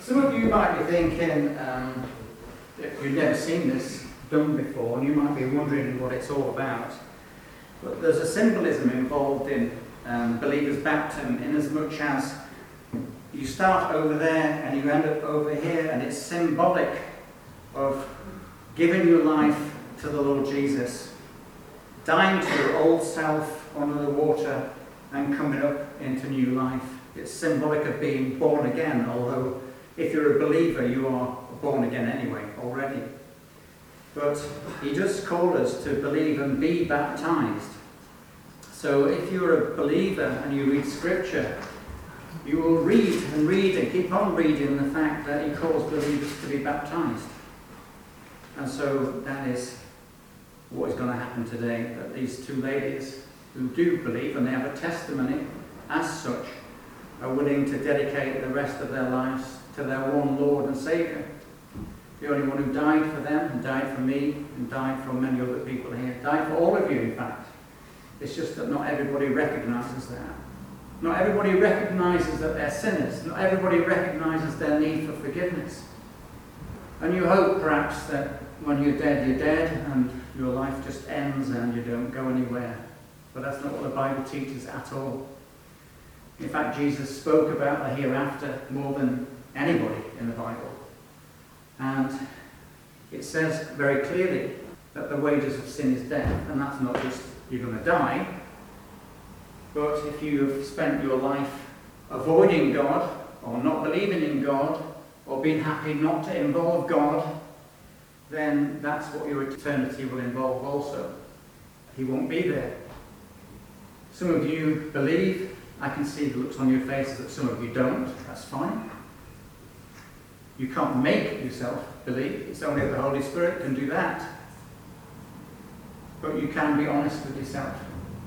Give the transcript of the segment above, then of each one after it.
Some of you might be thinking that you've never seen this done before, and you might be wondering what it's all about. But there's a symbolism involved in believers' baptism, in as much as you start over there and you end up over here, and it's symbolic of giving your life to the Lord Jesus, dying to your old self under the water and coming up into new life. It's symbolic of being born again, although if you're a believer, you are born again anyway, already. But he does call us to believe and be baptized. So if you're a believer and you read Scripture, you will read and keep on reading the fact that he calls believers to be baptized. And so that is what is going to happen today, that these two ladies who do believe, and they have a testimony as such, are willing to dedicate the rest of their lives to their one Lord and Saviour. The only one who died for them, and died for me, and died for many other people here. Died for all of you, in fact. It's just that not everybody recognises that. Not everybody recognises that they're sinners. Not everybody recognises their need for forgiveness. And you hope, perhaps, that when you're dead, and your life just ends and you don't go anywhere. But that's not what the Bible teaches at all. In fact, Jesus spoke about the hereafter more than anybody in the Bible. And it says very clearly that the wages of sin is death. And that's not just you're going to die, but if you've spent your life avoiding God, or not believing in God, or being happy not to involve God, then that's what your eternity will involve also. He won't be there. Some of you believe. I can see the looks on your faces that some of you don't. That's fine. You can't make yourself believe. It's only the Holy Spirit can do that. But you can be honest with yourself.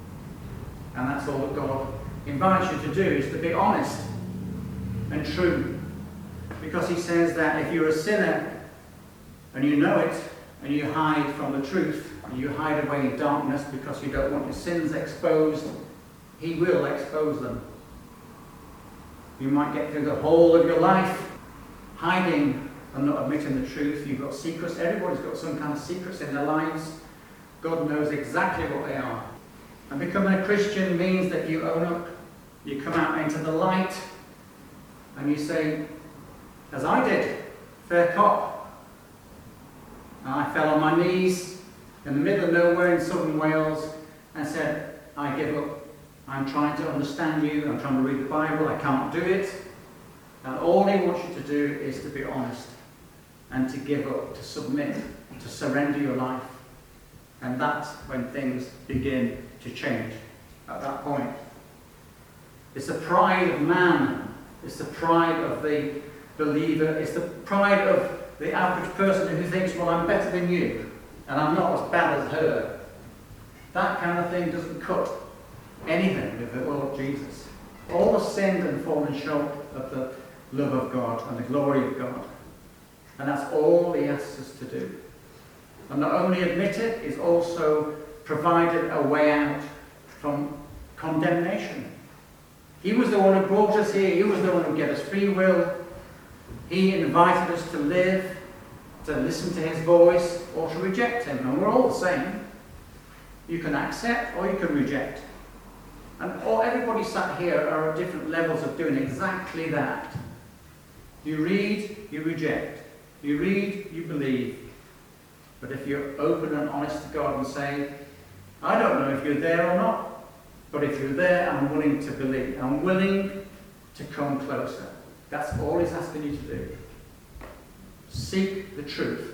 And that's all that God invites you to do, is to be honest and true. Because he says that if you're a sinner and you know it, and you hide from the truth, and you hide away in darkness because you don't want your sins exposed, he will expose them. You might get through the whole of your life hiding and not admitting the truth. You've got secrets. Everybody's got some kind of secrets in their lives. God knows exactly what they are. And becoming a Christian means that you own up. You come out into the light and you say, as I did, fair cop. And I fell on my knees in the middle of nowhere in southern Wales and said, I give up. I'm trying to understand you. I'm trying to read the Bible. I can't do it. And all he wants you to do is to be honest and to give up, to submit, to surrender your life. And that's when things begin to change at that point. It's the pride of man. It's the pride of the believer. It's the pride of the average person who thinks, well, I'm better than you and I'm not as bad as her. That kind of thing doesn't cut anything with the Lord Jesus. All have sinned and fallen short of the love of God and the glory of God. And that's all he asks us to do. And not only admit it, he's also provided a way out from condemnation. He was the one who brought us here. He was the one who gave us free will. He invited us to live, to listen to his voice, or to reject him. And we're all the same. You can accept or you can reject. And everybody sat here are at different levels of doing exactly that. You read, you reject. You read, you believe. But if you're open and honest to God and say, I don't know if you're there or not, but if you're there, I'm willing to believe. I'm willing to come closer. That's all he's asking you to do. Seek the truth.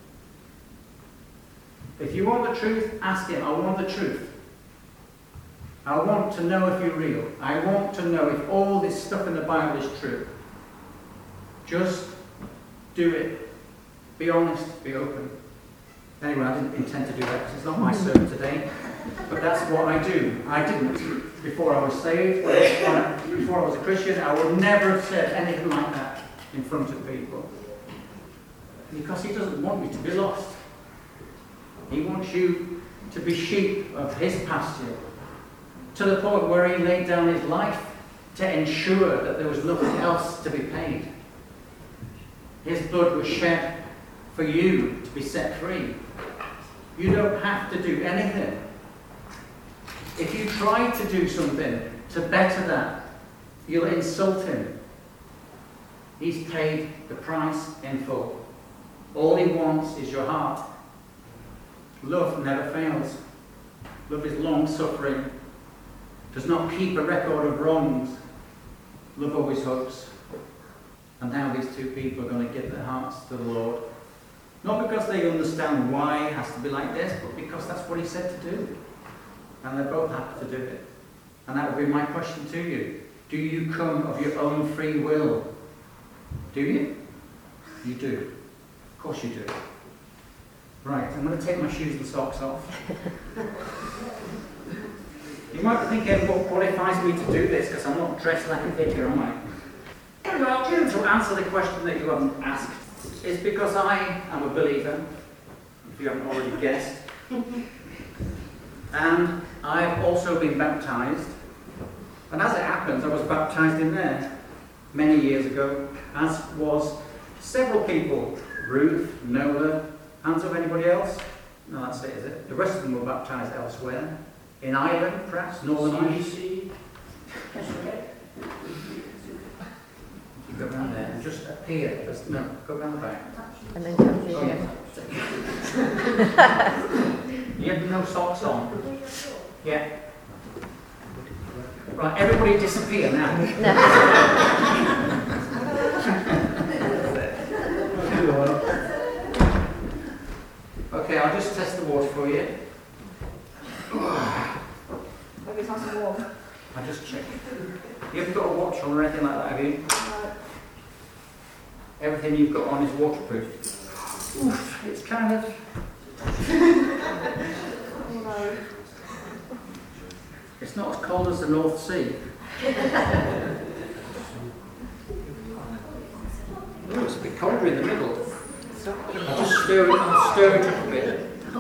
If you want the truth, ask him, I want the truth. I want to know if you're real. I want to know if all this stuff in the Bible is true. Just do it. Be honest, be open. Anyway, I didn't intend to do that because it's not my sermon today. But that's what I do. I didn't. Before I was saved, before I was a Christian, I would never have said anything like that in front of people. Because he doesn't want you to be lost. He wants you to be sheep of his pasture. To the point where he laid down his life to ensure that there was nothing else to be paid. His blood was shed for you to be set free. You don't have to do anything. If you try to do something to better that, you'll insult him. He's paid the price in full. All he wants is your heart. Love never fails. Love is long-suffering, does not keep a record of wrongs. Love always hopes. And now these two people are going to give their hearts to the Lord. Not because they understand why it has to be like this, but because that's what he said to do. And they're both happy to do it. And that would be my question to you. Do you come of your own free will? Do you? You do. Of course you do. Right, I'm going to take my shoes and socks off. You might be thinking, what qualifies me to do this? Because I'm not dressed like a vicar, am I? Well, to answer the question that you haven't asked, it's because I am a believer, if you haven't already guessed. And I've also been baptised. And as it happens, I was baptised in there many years ago, as was several people. Ruth, Nola, hands up anybody else? No, that's it, is it? The rest of them were baptised elsewhere. In Ireland, perhaps, Northern Ireland. You go round there and just appear. No, go round the back. And then come through again. You have no socks on. Yeah. Right, everybody disappear now. Okay, I'll just test the water for you. Maybe it's nice and warm. I'll just check. You haven't got a watch on or anything like that, have you? No. Everything you've got on is waterproof. Oof, it's kind of... Oh no. It's not as cold as the North Sea. Oh, it's a bit colder in the middle. I'll just stir it up a bit.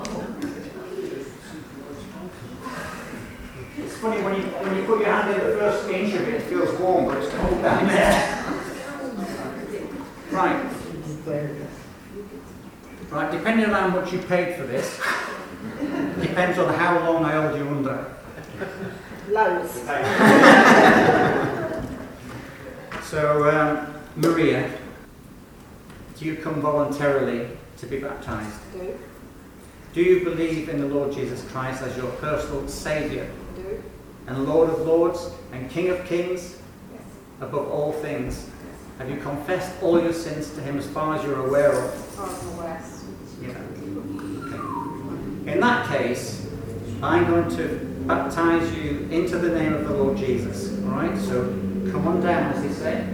It's funny when you put your hand in the first inch of it, it feels warm, but it's cold down there. Right. Right, depending on how much you paid for this, depends on how long I hold you under. Loads. So, Maria, do you come voluntarily to be baptised? Do. Do you believe in the Lord Jesus Christ as your personal Saviour? Do. And Lord of Lords and King of Kings? Yes. Above all things? Have you confessed all your sins to him as far as you're aware of? As far as I'm aware. Yeah. Okay. In that case, I'm going to baptise you into the name of the Lord Jesus. Alright, so come on down, as he said.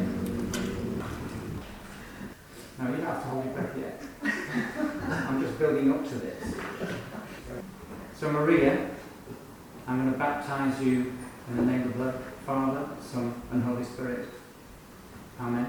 No, you don't have to hold your breath yet. I'm just building up to this. So Maria, I'm going to baptise you in the name of the Father, Son and Holy Spirit. Amen.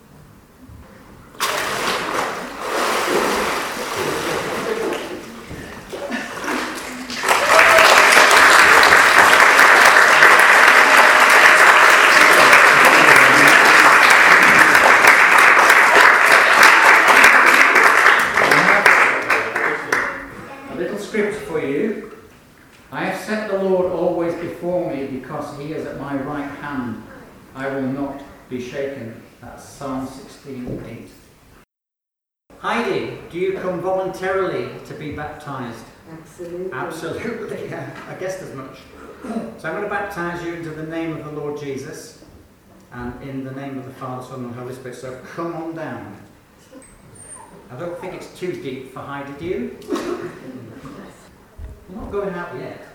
Because he is at my right hand, I will not be shaken. That's Psalm 16:8. Heidi, do you come voluntarily to be baptised? Absolutely. Absolutely, yeah. I guessed as much. So I'm going to baptise you into the name of the Lord Jesus and in the name of the Father, Son and Holy Spirit. So come on down. I don't think it's too deep for Heidi, do you? You're not going out yet.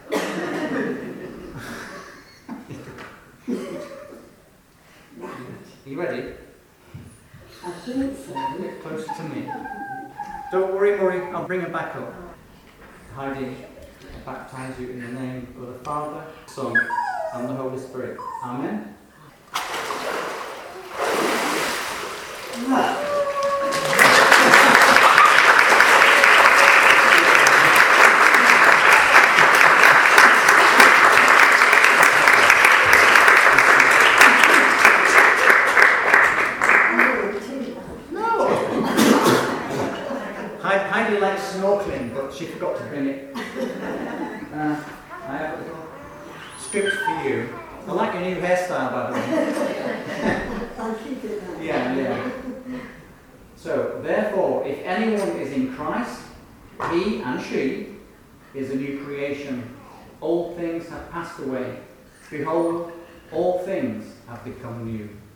Are you ready? I think so. A bit closer to me. Don't worry, Murray, I'll bring her back up. Heidi, I baptise you in the name of the Father, Son, and the Holy Spirit. Amen. Heidi likes snorkeling, but she forgot to bring it. I have a little script for you. I like your new hairstyle, by the way. I'll keep it there. Yeah. So, therefore, if anyone is in Christ, he and she is a new creation. Old things have passed away. Behold, all things have become new.